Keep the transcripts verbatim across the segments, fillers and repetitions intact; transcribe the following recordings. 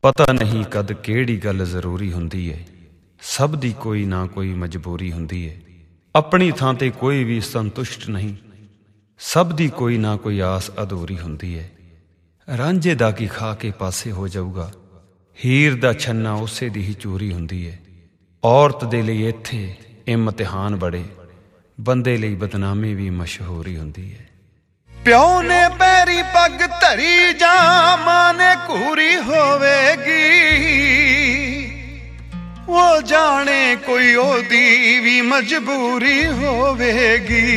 पता नहीं कद केड़ी गल जरूरी हुंदी है। सब दी कोई ना कोई मजबूरी हुंदी है। अपनी थां ते कोई भी संतुष्ट नहीं, सब दी कोई ना कोई आस अधूरी हुंदी है। रांझे दा की खा के पासे हो जाऊगा, हीर दा छन्ना उसे दी ही चोरी हुंदी है। औरत दे लई इत्थे इम्तिहान बड़े, बंदे लई बदनामी भी मशहूरी हुंदी है। प्यो ने पैरी पग धरी जा मां ने घूरी होवेगी, वो जाने कोई ओदी भी मजबूरी होवेगी।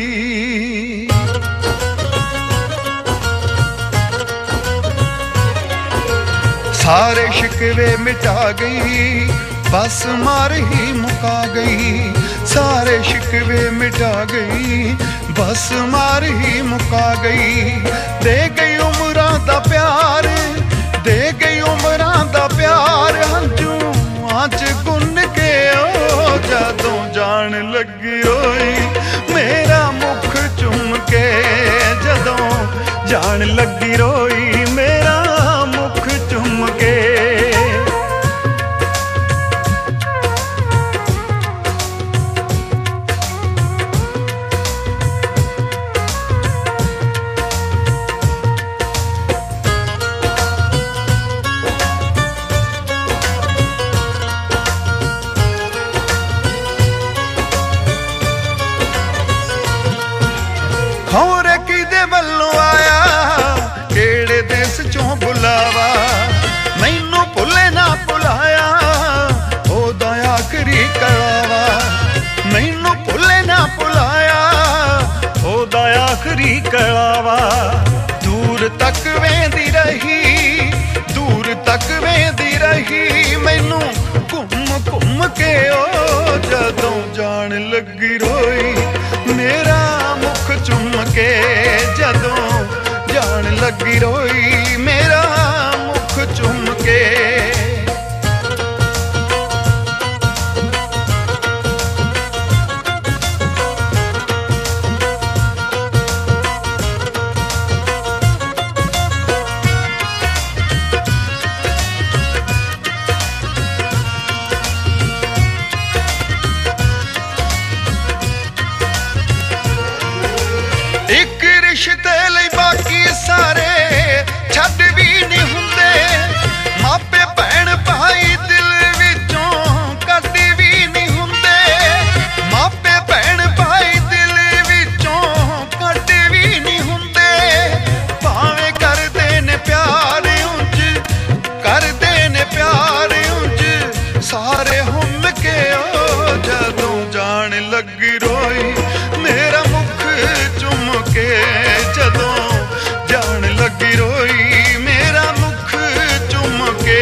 सारे शिकवे मिटा गई, बस मार ही मुका गई। सारे शिकवे मिटा गई, बस मार ही मुका गई। दे गई उमरां दा प्यार, दे गई उमरां दा प्यार। हंजू आंच गुन के ओ जदों जान लगी होई, मेरा मुख चुम के जदों जान लगी रोई, मेरा मुख चुम के। खौरे किदे वल्लों आया, केड़े देश चों बुलावा। मैनू भुले ना भुलाया, ओदा आखरी कलावा। मैनू भुले ना भुलाया, ओदा आखरी कलावा। दूर तक वेंदी रही, दूर तक वेंदी रही। मैनू घुम घुम के ओ जदों जान लगी रोई, मेरा मुख चुम के जदों जान लगी रोई, मेरा मुख चुम के। एक रिश्ते लई बाकी सारे छड्ड भी नहीं हुंदे। मापे भैण भाई दिल विचों कद भी नहीं हुंदे। मापे भैण भाई दिल विचों कद भी नहीं हुंदे। भावें करदे ने प्यार उंज, करदे ने प्यार उंज। सारे हुम के ओ जदों जान लगी रोई, मेरा मुख चुम के जदों जान लगी रोई, मेरा मुख चुम के।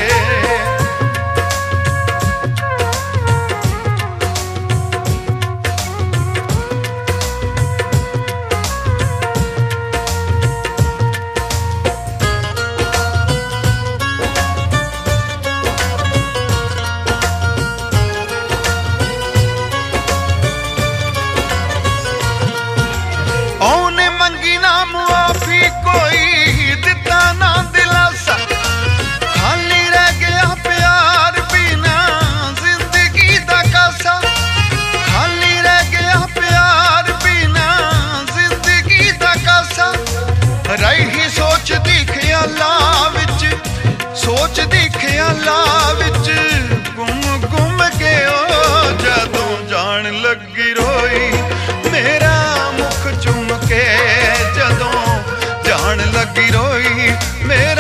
औने मंगी ना मुआफी, कोई दिता ना दिलासा। खाली रह गया प्यार बिना जिंदगी दा कासा। खाली रह गया प्यार बिना जिंदगी दा कासा। रही सोच दी ख्यालां विच, सोच दी ख्यालां विच। गुम गुम के ओ जदों जान लगी रोई, मेरा मुख चुम के जदों जान लगी रोई, मेरा